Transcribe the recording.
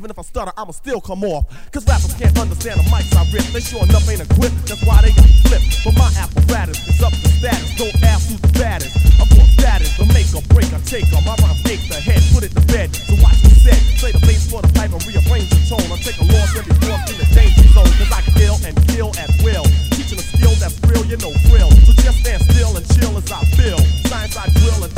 even if I stutter, I'ma still come off. Cause rappers can't understand the mics I rip. They sure enough ain't equipped, that's why they got flipped. But my apparatus is up to status. Don't ask who's the baddest. I'm for status, the make or break, I take 'em. My rhymes ache the head, put it to bed. So watch me set. Play the bass for the pipe and rearrange the tone. I take a loss every force in the danger zone. Cause I kill and kill at will. Teaching a skill that's real, you know, thrill. So just stand still and chill as I feel. Science I drill and